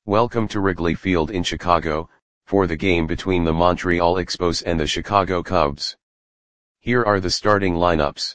Welcome to Wrigley Field in Chicago, for the game between the Montreal Expos and the Chicago Cubs. Here are the starting lineups.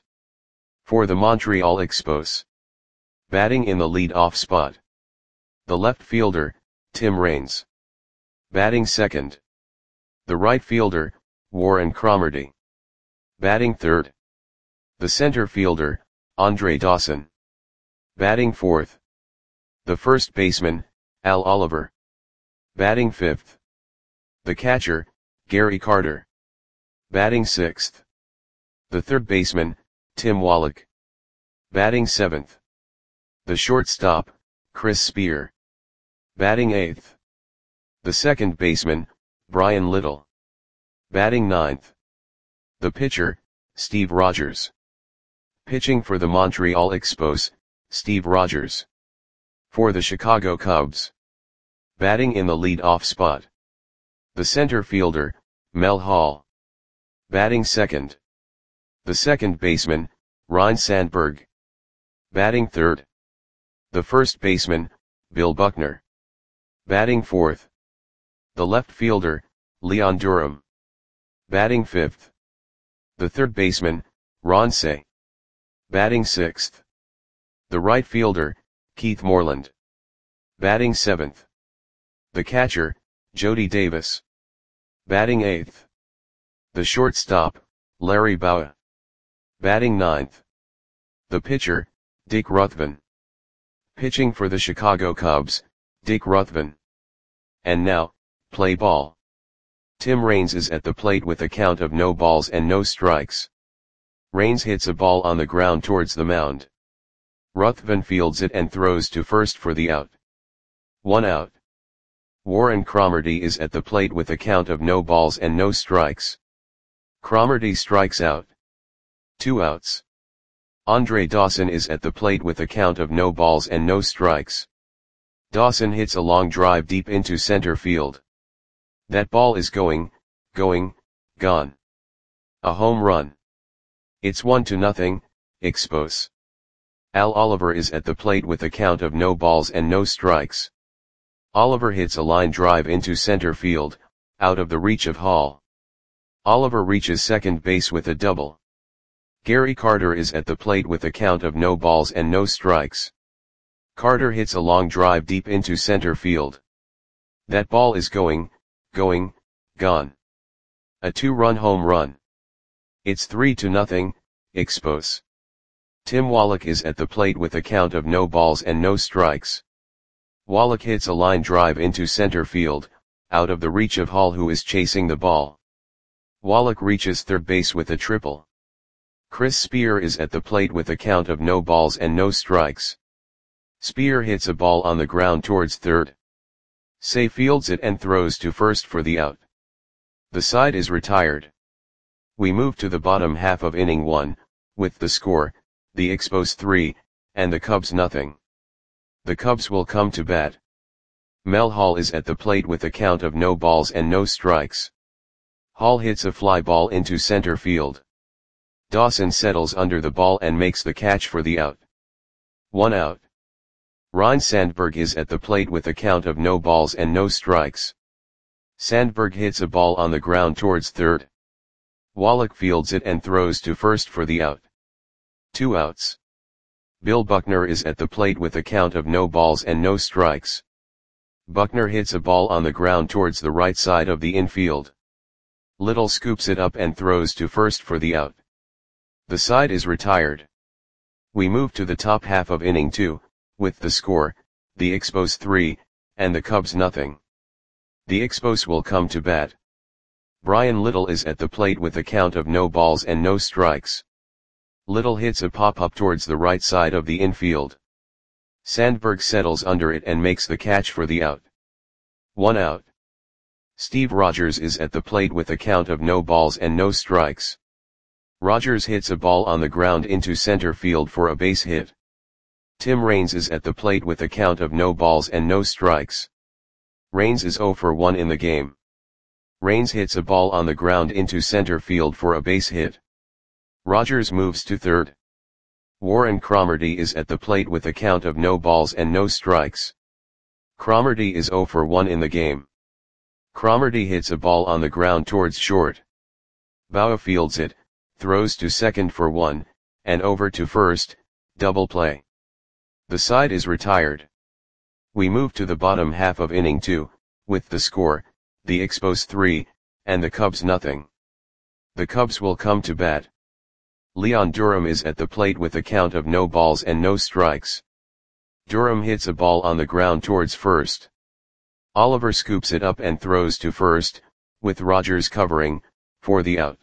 For the Montreal Expos. Batting in the lead-off spot. The left fielder, Tim Raines. Batting second. The right fielder, Warren Cromartie. Batting third. The center fielder, Andre Dawson. Batting fourth. The first baseman, Al Oliver. Batting fifth. The catcher, Gary Carter. Batting sixth. The third baseman, Tim Wallach. Batting seventh. The shortstop, Chris Spear. Batting eighth. The second baseman, Bryan Little. Batting ninth. The pitcher, Steve Rogers. Pitching for the Montreal Expos, Steve Rogers. For the Chicago Cubs. Batting in the lead-off spot. The center fielder, Mel Hall. Batting second. The second baseman, Ryne Sandberg. Batting third. The first baseman, Bill Buckner. Batting fourth. The left fielder, Leon Durham. Batting fifth. The third baseman, Ron Cey. Batting sixth. The right fielder, Keith Moreland. Batting seventh. The catcher, Jody Davis. Batting eighth. The shortstop, Larry Bowa. Batting ninth. The pitcher, Dick Ruthven. Pitching for the Chicago Cubs, Dick Ruthven. And now, play ball. Tim Raines is at the plate with a count of no balls and no strikes. Raines hits a ball on the ground towards the mound. Ruthven fields it and throws to first for the out. 1 out. Warren Cromartie is at the plate with a count of no balls and no strikes. Cromartie strikes out. 2 outs. Andre Dawson is at the plate with a count of no balls and no strikes. Dawson hits a long drive deep into center field. That ball is gone. A home run. It's 1-0, Expos. Al Oliver is at the plate with a count of no balls and no strikes. Oliver hits a line drive into center field, out of the reach of Hall. Oliver reaches second base with a double. Gary Carter is at the plate with a count of no balls and no strikes. Carter hits a long drive deep into center field. That ball is gone. A 2-run home run. It's 3-0, Expos. Tim Wallach is at the plate with a count of no balls and no strikes. Wallach hits a line drive into center field, out of the reach of Hall who is chasing the ball. Wallach reaches third base with a triple. Chris Spear is at the plate with a count of no balls and no strikes. Spear hits a ball on the ground towards third. Cey fields it and throws to first for the out. The side is retired. We move to the bottom half of inning 1, with the score, the Expos 3, and the Cubs nothing. The Cubs will come to bat. Mel Hall is at the plate with a count of no balls and no strikes. Hall hits a fly ball into center field. Dawson settles under the ball and makes the catch for the out. 1 out. Ryne Sandberg is at the plate with a count of no balls and no strikes. Sandberg hits a ball on the ground towards third. Wallach fields it and throws to first for the out. 2 outs. Bill Buckner is at the plate with a count of no balls and no strikes. Buckner hits a ball on the ground towards the right side of the infield. Little scoops it up and throws to first for the out. The side is retired. We move to the top half of inning 2, with the score, the Expos 3, and the Cubs nothing. The Expos will come to bat. Bryan Little is at the plate with a count of no balls and no strikes. Little hits a pop-up towards the right side of the infield. Sandberg settles under it and makes the catch for the out. 1 out. Steve Rogers is at the plate with a count of no balls and no strikes. Rogers hits a ball on the ground into center field for a base hit. Tim Raines is at the plate with a count of no balls and no strikes. Raines is 0 for 1 in the game. Raines hits a ball on the ground into center field for a base hit. Rogers moves to third. Warren Cromartie is at the plate with a count of no balls and no strikes. Cromartie is 0 for 1 in the game. Cromartie hits a ball on the ground towards short. Bauer fields it, throws to second for 1, and over to first, double play. The side is retired. We move to the bottom half of inning 2, with the score, the Expos 3, and the Cubs nothing. The Cubs will come to bat. Leon Durham is at the plate with a count of no balls and no strikes. Durham hits a ball on the ground towards first. Oliver scoops it up and throws to first, with Rogers covering, for the out.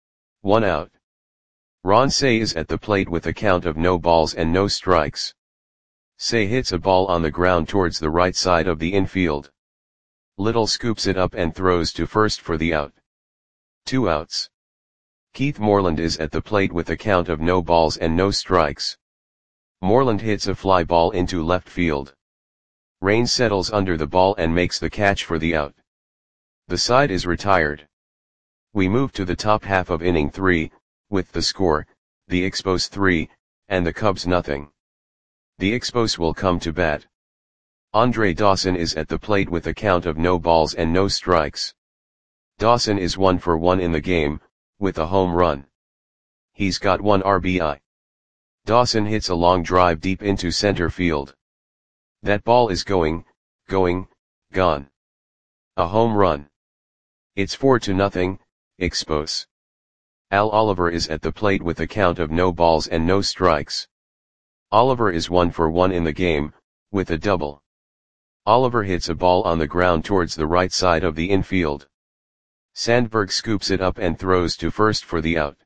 1 out. Ron Cey is at the plate with a count of no balls and no strikes. Cey hits a ball on the ground towards the right side of the infield. Little scoops it up and throws to first for the out. 2 outs. Keith Moreland is at the plate with a count of no balls and no strikes. Moreland hits a fly ball into left field. Raines settles under the ball and makes the catch for the out. The side is retired. We move to the top half of inning 3, with the score, the Expos 3, and the Cubs nothing. The Expos will come to bat. Andre Dawson is at the plate with a count of no balls and no strikes. Dawson is 1 for 1 in the game, with a home run. He's got 1 RBI. Dawson hits a long drive deep into center field. That ball is going, gone. A home run. It's 4-0, Expos. Al Oliver is at the plate with a count of no balls and no strikes. Oliver is 1 for 1 in the game, with a double. Oliver hits a ball on the ground towards the right side of the infield. Sandberg scoops it up and throws to first for the out.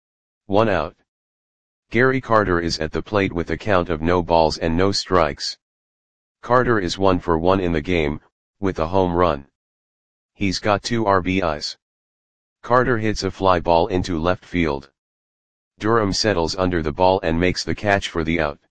1 out. Gary Carter is at the plate with a count of no balls and no strikes. Carter is 1 for 1 in the game, with a home run. He's got 2 RBIs. Carter hits a fly ball into left field. Durham settles under the ball and makes the catch for the out.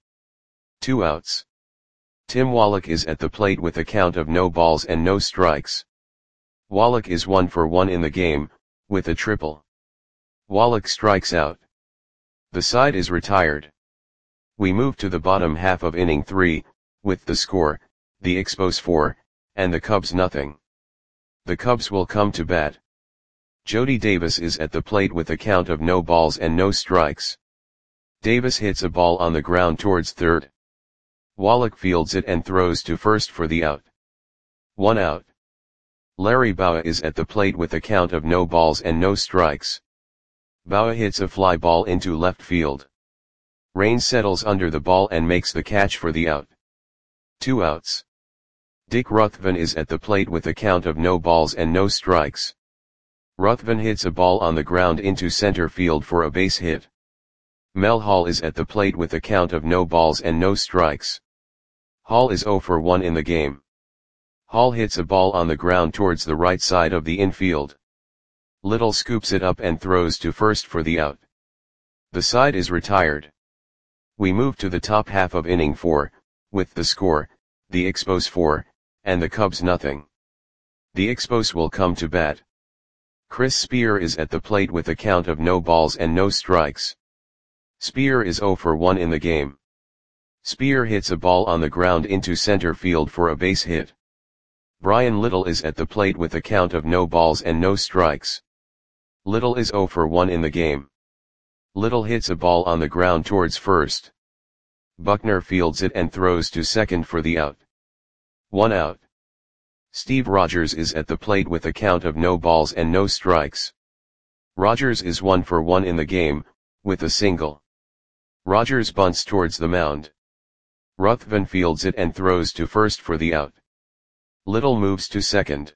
2 outs. Tim Wallach is at the plate with a count of no balls and no strikes. Wallach is 1 for 1 in the game, with a triple. Wallach strikes out. The side is retired. We move to the bottom half of inning 3, with the score, the Expos 4, and the Cubs nothing. The Cubs will come to bat. Jody Davis is at the plate with a count of no balls and no strikes. Davis hits a ball on the ground towards third. Wallach fields it and throws to first for the out. 1 out. Larry Bauer is at the plate with a count of no balls and no strikes. Bauer hits a fly ball into left field. Raines settles under the ball and makes the catch for the out. 2 outs. Dick Ruthven is at the plate with a count of no balls and no strikes. Ruthven hits a ball on the ground into center field for a base hit. Mel Hall is at the plate with a count of no balls and no strikes. Hall is 0 for 1 in the game. Hall hits a ball on the ground towards the right side of the infield. Little scoops it up and throws to first for the out. The side is retired. We move to the top half of inning 4, with the score, the Expos 4, and the Cubs nothing. The Expos will come to bat. Chris Spear is at the plate with a count of no balls and no strikes. Spear is 0 for 1 in the game. Spear hits a ball on the ground into center field for a base hit. Brian Little is at the plate with a count of no balls and no strikes. Little is 0 for 1 in the game. Little hits a ball on the ground towards first. Buckner fields it and throws to second for the out. 1 out. Steve Rogers is at the plate with a count of no balls and no strikes. Rogers is 1 for 1 in the game, with a single. Rogers bunts towards the mound. Ruthven fields it and throws to first for the out. Little moves to second.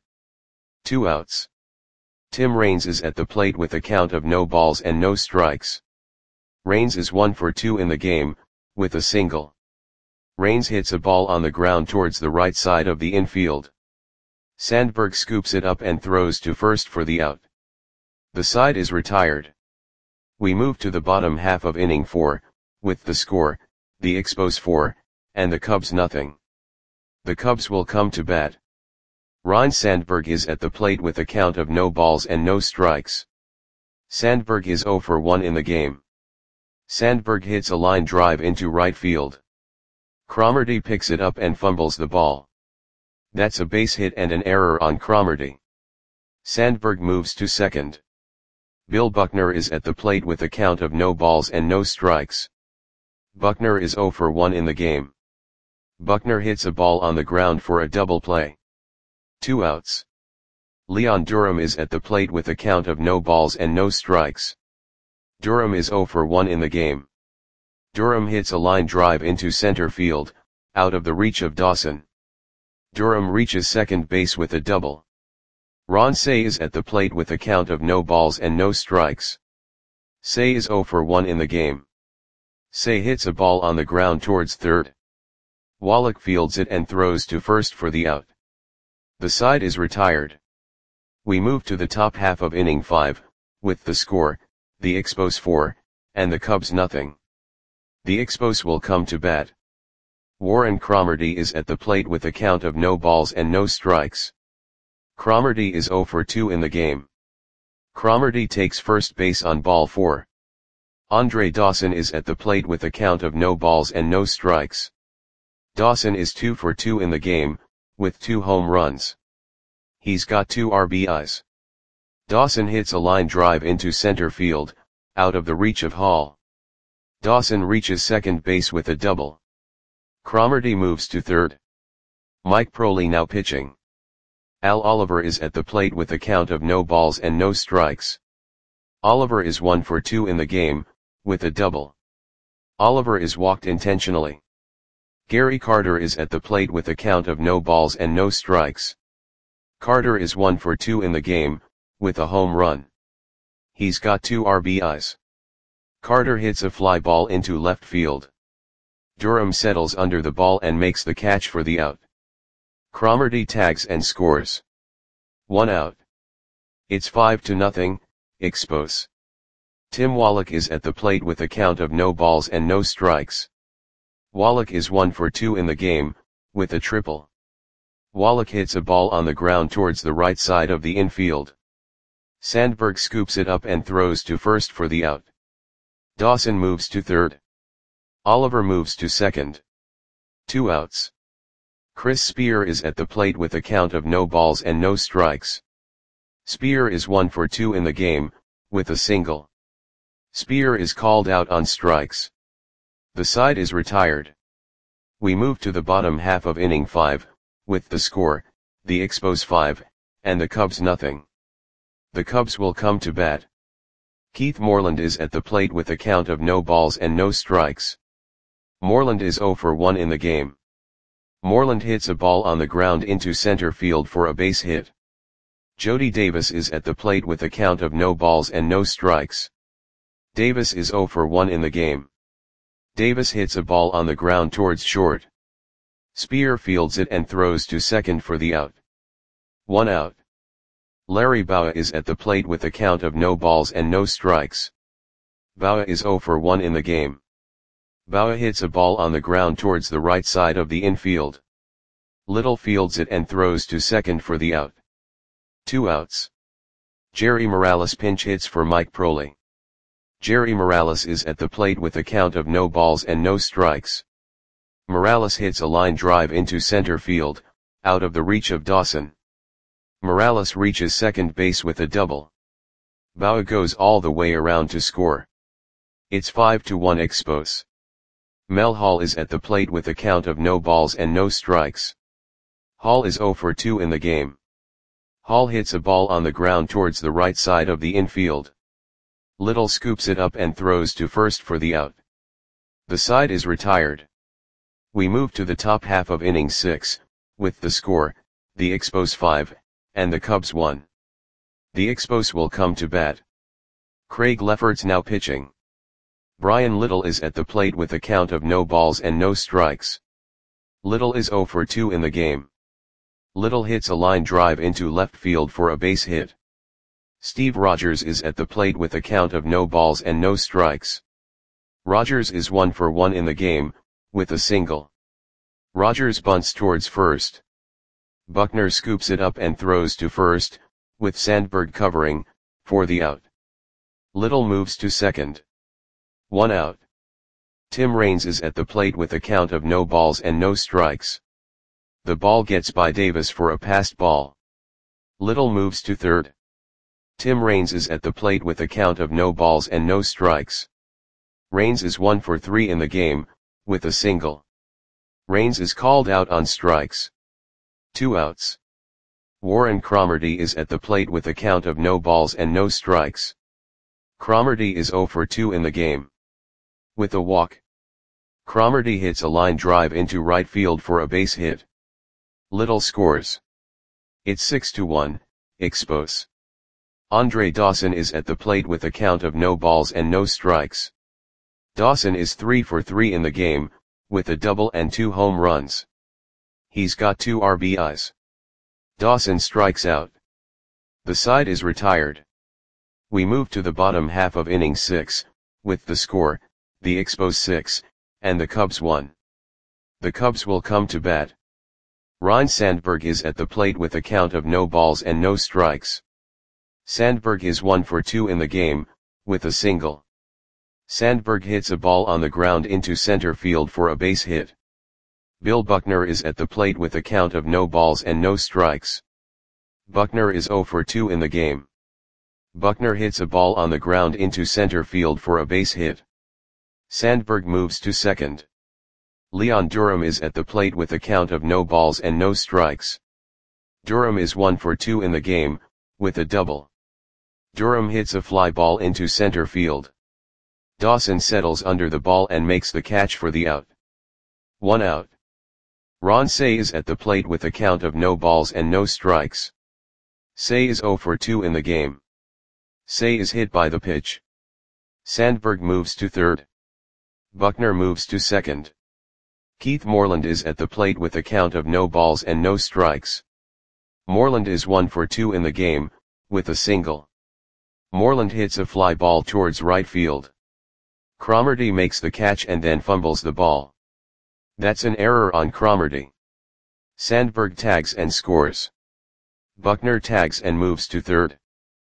2 outs. Tim Raines is at the plate with a count of no balls and no strikes. Raines is 1 for 2 in the game, with a single. Raines hits a ball on the ground towards the right side of the infield. Sandberg scoops it up and throws to first for the out. The side is retired. We move to the bottom half of inning 4, with the score, the Expos 4, and the Cubs nothing. The Cubs will come to bat. Ryne Sandberg is at the plate with a count of no balls and no strikes. Sandberg is 0 for 1 in the game. Sandberg hits a line drive into right field. Cromartie picks it up and fumbles the ball. That's a base hit and an error on Cromartie. Sandberg moves to second. Bill Buckner is at the plate with a count of no balls and no strikes. Buckner is 0 for 1 in the game. Buckner hits a ball on the ground for a double play. 2 outs. Leon Durham is at the plate with a count of no balls and no strikes. Durham is 0 for 1 in the game. Durham hits a line drive into center field, out of the reach of Dawson. Durham reaches second base with a double. Ron Cey is at the plate with a count of no balls and no strikes. Cey is 0 for 1 in the game. Cey hits a ball on the ground towards third. Wallach fields it and throws to first for the out. The side is retired. We move to the top half of inning 5, with the score, the Expos 4, and the Cubs nothing. The Expos will come to bat. Warren Cromartie is at the plate with a count of no balls and no strikes. Cromartie is 0 for 2 in the game. Cromartie takes first base on ball 4. Andre Dawson is at the plate with a count of no balls and no strikes. Dawson is 2 for 2 in the game, with 2 home runs. He's got 2 RBIs. Dawson hits a line drive into center field, out of the reach of Hall. Dawson reaches second base with a double. Cromartie moves to third. Mike Proley now pitching. Al Oliver is at the plate with a count of no balls and no strikes. Oliver is 1 for 2 in the game, with a double. Oliver is walked intentionally. Gary Carter is at the plate with a count of no balls and no strikes. Carter is 1 for 2 in the game, with a home run. He's got 2 RBIs. Carter hits a fly ball into left field. Durham settles under the ball and makes the catch for the out. Cromartie tags and scores. 1 out. It's 5-0, Expos. Tim Wallach is at the plate with a count of no balls and no strikes. Wallach is 1 for 2 in the game, with a triple. Wallach hits a ball on the ground towards the right side of the infield. Sandberg scoops it up and throws to first for the out. Dawson moves to third. Oliver moves to second. 2 outs. Chris Spear is at the plate with a count of no balls and no strikes. Spear is 1 for 2 in the game, with a single. Spear is called out on strikes. The side is retired. We move to the bottom half of inning 5, with the score, the Expos 5, and the Cubs nothing. The Cubs will come to bat. Keith Moreland is at the plate with a count of no balls and no strikes. Moreland is 0 for 1 in the game. Moreland hits a ball on the ground into center field for a base hit. Jody Davis is at the plate with a count of no balls and no strikes. Davis is 0 for 1 in the game. Davis hits a ball on the ground towards short. Spear fields it and throws to second for the out. 1 out. Larry Bowa is at the plate with a count of no balls and no strikes. Bowa is 0 for 1 in the game. Bowa hits a ball on the ground towards the right side of the infield. Little fields it and throws to second for the out. 2 outs. Jerry Morales pinch hits for Mike Proley. Jerry Morales is at the plate with a count of no balls and no strikes. Morales hits a line drive into center field, out of the reach of Dawson. Morales reaches second base with a double. Bowa goes all the way around to score. It's 5-1 Expos. Mel Hall is at the plate with a count of no balls and no strikes. Hall is 0 for 2 in the game. Hall hits a ball on the ground towards the right side of the infield. Little scoops it up and throws to first for the out. The side is retired. We move to the top half of inning 6, with the score, the Expos 5, and the Cubs 1. The Expos will come to bat. Craig Lefferts now pitching. Brian Little is at the plate with a count of no balls and no strikes. Little is 0 for 2 in the game. Little hits a line drive into left field for a base hit. Steve Rogers is at the plate with a count of no balls and no strikes. Rogers is 1 for 1 in the game, with a single. Rogers bunts towards first. Buckner scoops it up and throws to first, with Sandberg covering, for the out. Little moves to second. 1 out. Tim Raines is at the plate with a count of no balls and no strikes. The ball gets by Davis for a passed ball. Little moves to third. Tim Raines is at the plate with a count of no balls and no strikes. Raines is 1 for 3 in the game, with a single. Raines is called out on strikes. 2 outs. Warren Cromartie is at the plate with a count of no balls and no strikes. Cromartie is 0 for 2 in the game. With a walk. Cromartie hits a line drive into right field for a base hit. Little scores. It's 6-1, Expos. Andre Dawson is at the plate with a count of no balls and no strikes. Dawson is 3 for 3 in the game, with a double and 2 home runs. He's got 2 RBIs. Dawson strikes out. The side is retired. We move to the bottom half of inning 6, with the score, the Expos 6, and the Cubs 1. The Cubs will come to bat. Ryne Sandberg is at the plate with a count of no balls and no strikes. Sandberg is 1 for 2 in the game, with a single. Sandberg hits a ball on the ground into center field for a base hit. Bill Buckner is at the plate with a count of no balls and no strikes. Buckner is 0 for 2 in the game. Buckner hits a ball on the ground into center field for a base hit. Sandberg moves to second. Leon Durham is at the plate with a count of no balls and no strikes. Durham is 1 for 2 in the game, with a double. Durham hits a fly ball into center field. Dawson settles under the ball and makes the catch for the out. 1 out. Ron Cey is at the plate with a count of no balls and no strikes. Cey is 0 for 2 in the game. Cey is hit by the pitch. Sandberg moves to third. Buckner moves to second. Keith Moreland is at the plate with a count of no balls and no strikes. Moreland is 1 for 2 in the game, with a single. Moreland hits a fly ball towards right field. Cromartie makes the catch and then fumbles the ball. That's an error on Cromartie. Sandberg tags and scores. Buckner tags and moves to third.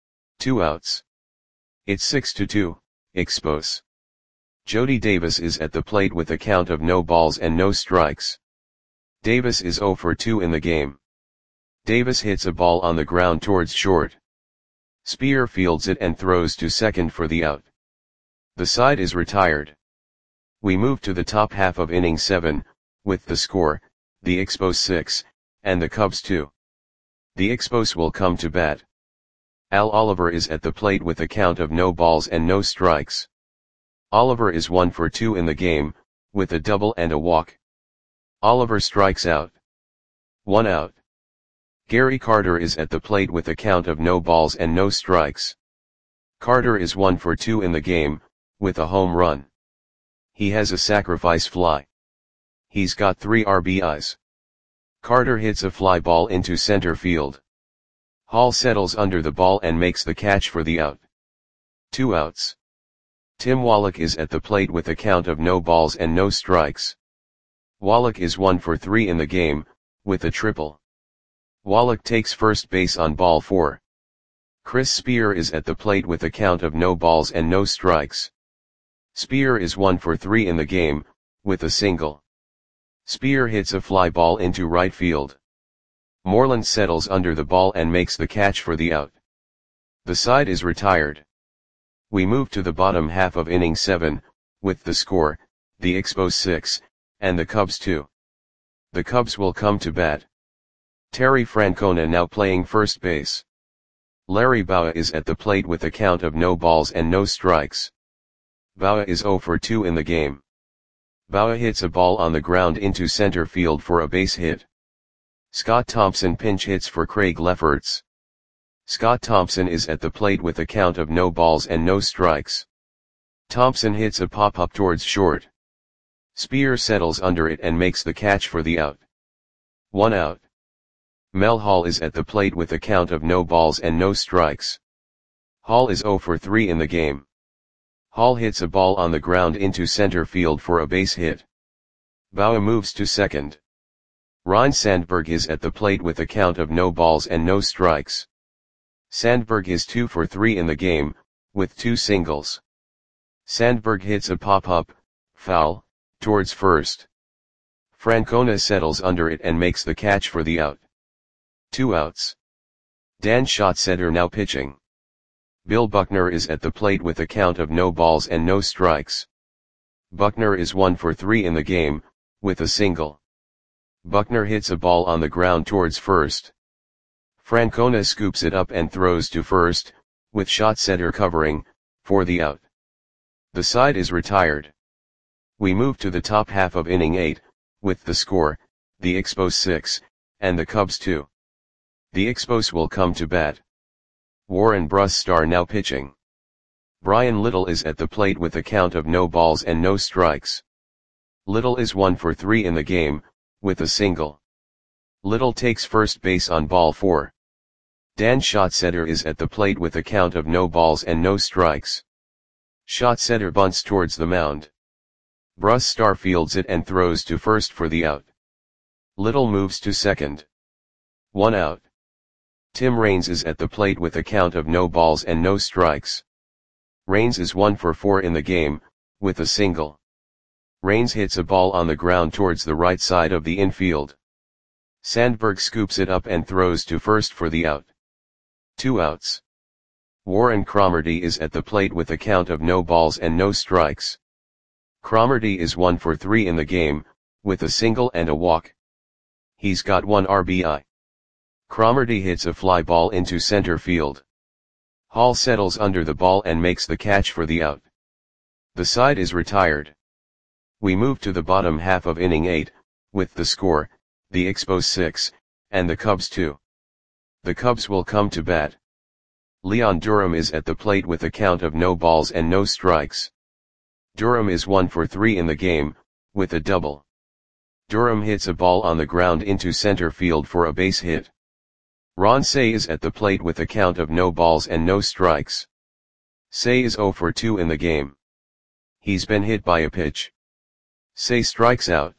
2 outs. It's 6-2, Expos. Jody Davis is at the plate with a count of no balls and no strikes. Davis is 0 for 2 in the game. Davis hits a ball on the ground towards short. Spear fields it and throws to second for the out. The side is retired. We move to the top half of inning 7, with the score, the Expos 6, and the Cubs 2. The Expos will come to bat. Al Oliver is at the plate with a count of no balls and no strikes. Oliver is 1 for 2 in the game, with a double and a walk. Oliver strikes out. 1 out. Gary Carter is at the plate with a count of no balls and no strikes. Carter is 1 for 2 in the game, with a home run. He has a sacrifice fly. He's got 3 RBIs. Carter hits a fly ball into center field. Hall settles under the ball and makes the catch for the out. 2 outs. Tim Wallach is at the plate with a count of no balls and no strikes. Wallach is 1 for 3 in the game, with a triple. Wallach takes first base on ball 4. Chris Spear is at the plate with a count of no balls and no strikes. Spear is 1 for 3 in the game, with a single. Spear hits a fly ball into right field. Moreland settles under the ball and makes the catch for the out. The side is retired. We move to the bottom half of inning 7, with the score, the Expos 6, and the Cubs 2. The Cubs will come to bat. Terry Francona now playing first base. Larry Bowa is at the plate with a count of no balls and no strikes. Bowa is 0 for 2 in the game. Bowa hits a ball on the ground into center field for a base hit. Scott Thompson pinch hits for Craig Lefferts. Scott Thompson is at the plate with a count of no balls and no strikes. Thompson hits a pop-up towards short. Spear settles under it and makes the catch for the out. 1 out. Mel Hall is at the plate with a count of no balls and no strikes. Hall is 0 for 3 in the game. Hall hits a ball on the ground into center field for a base hit. Bowa moves to second. Ryne Sandberg is at the plate with a count of no balls and no strikes. Sandberg is 2 for 3 in the game, with 2 singles. Sandberg hits a pop-up, foul, towards first. Francona settles under it and makes the catch for the out. 2 outs. Dan Schatzeder now pitching. Bill Buckner is at the plate with a count of no balls and no strikes. Buckner is 1 for 3 in the game, with a single. Buckner hits a ball on the ground towards first. Francona scoops it up and throws to first, with Schatzeder covering, for the out. The side is retired. We move to the top half of inning 8, with the score, the Expos 6, and the Cubs 2. The Expos will come to bat. Warren Brustar now pitching. Brian Little is at the plate with a count of no balls and no strikes. Little is 1 for 3 in the game, with a single. Little takes first base on ball 4. Dan Schatzeder is at the plate with a count of no balls and no strikes. Schatzeder bunts towards the mound. Brustar fields it and throws to first for the out. Little moves to second. 1 out. Tim Raines is at the plate with a count of no balls and no strikes. Raines is 1 for 4 in the game, with a single. Raines hits a ball on the ground towards the right side of the infield. Sandberg scoops it up and throws to first for the out. 2 outs. Warren Cromartie is at the plate with a count of no balls and no strikes. Cromartie is 1 for 3 in the game, with a single and a walk. He's got 1 RBI. Cromartie hits a fly ball into center field. Hall settles under the ball and makes the catch for the out. The side is retired. We move to the bottom half of inning 8, with the score, the Expos 6, and the Cubs 2. The Cubs will come to bat. Leon Durham is at the plate with a count of no balls and no strikes. Durham is 1 for 3 in the game, with a double. Durham hits a ball on the ground into center field for a base hit. Ron Cey is at the plate with a count of no balls and no strikes. Cey is 0 for 2 in the game. He's been hit by a pitch. Cey strikes out.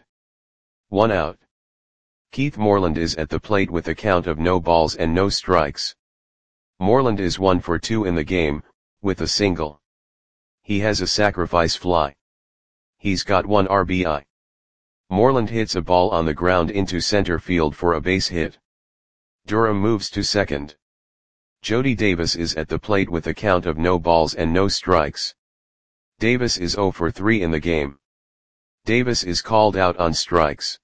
1 out. Keith Moreland is at the plate with a count of no balls and no strikes. Moreland is 1 for 2 in the game, with a single. He has a sacrifice fly. He's got 1 RBI. Moreland hits a ball on the ground into center field for a base hit. Durham moves to second. Jody Davis is at the plate with a count of no balls and no strikes. Davis is 0 for 3 in the game. Davis is called out on strikes.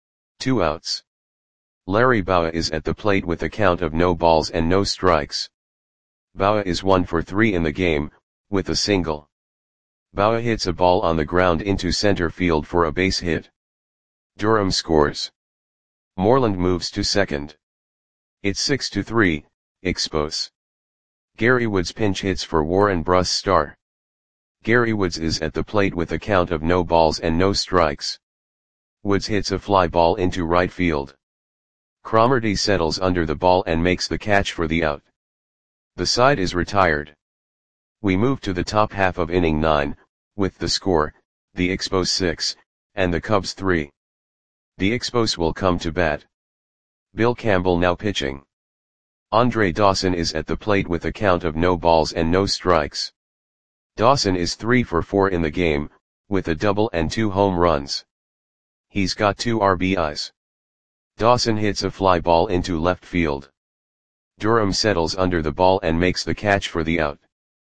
2 outs. Larry Bowa is at the plate with a count of no balls and no strikes. Bowa is 1 for 3 in the game, with a single. Bowa hits a ball on the ground into center field for a base hit. Durham scores. Moreland moves to second. It's 6-3, Expos. Gary Woods pinch hits for Warren Brustar. Gary Woods is at the plate with a count of no balls and no strikes. Woods hits a fly ball into right field. Cromartie settles under the ball and makes the catch for the out. The side is retired. We move to the top half of inning 9, with the score, the Expos 6, and the Cubs 3. The Expos will come to bat. Bill Campbell now pitching. Andre Dawson is at the plate with a count of no balls and no strikes. Dawson is 3 for 4 in the game, with a double and 2 home runs. He's got 2 RBIs. Dawson hits a fly ball into left field. Durham settles under the ball and makes the catch for the out.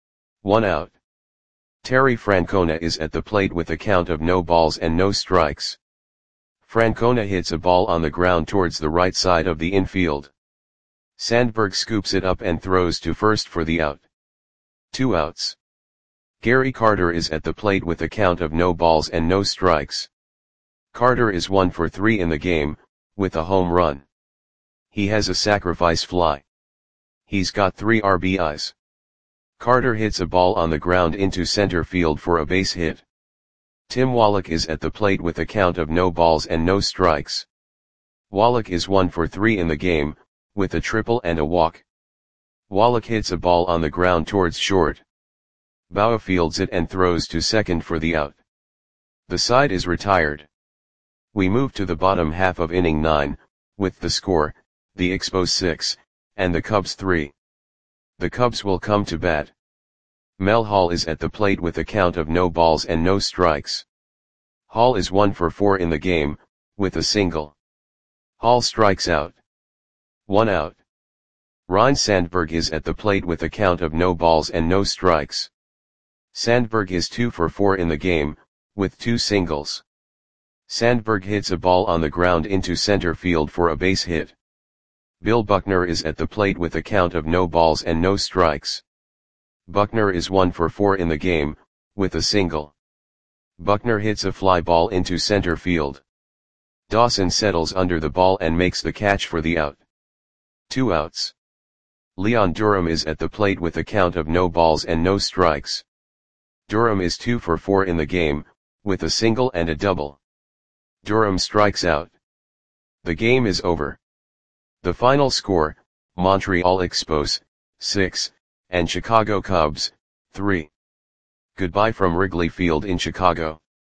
1 out. Terry Francona is at the plate with a count of no balls and no strikes. Francona hits a ball on the ground towards the right side of the infield. Sandberg scoops it up and throws to first for the out. 2 outs. Gary Carter is at the plate with a count of no balls and no strikes. Carter is 1 for 3 in the game, with a home run. He has a sacrifice fly. He's got 3 RBIs. Carter hits a ball on the ground into center field for a base hit. Tim Wallach is at the plate with a count of no balls and no strikes. Wallach is 1 for 3 in the game, with a triple and a walk. Wallach hits a ball on the ground towards short. Bowa fields it and throws to second for the out. The side is retired. We move to the bottom half of inning 9, with the score, the Expos 6, and the Cubs 3. The Cubs will come to bat. Mel Hall is at the plate with a count of no balls and no strikes. Hall is 1 for 4 in the game, with a single. Hall strikes out. 1 out. Ryne Sandberg is at the plate with a count of no balls and no strikes. Sandberg is 2 for 4 in the game, with 2 singles. Sandberg hits a ball on the ground into center field for a base hit. Bill Buckner is at the plate with a count of no balls and no strikes. Buckner is 1 for 4 in the game, with a single. Buckner hits a fly ball into center field. Dawson settles under the ball and makes the catch for the out. 2 outs. Leon Durham is at the plate with a count of no balls and no strikes. Durham is 2 for 4 in the game, with a single and a double. Durham strikes out. The game is over. The final score, Montreal Expos, 6, and Chicago Cubs, 3. Goodbye from Wrigley Field in Chicago.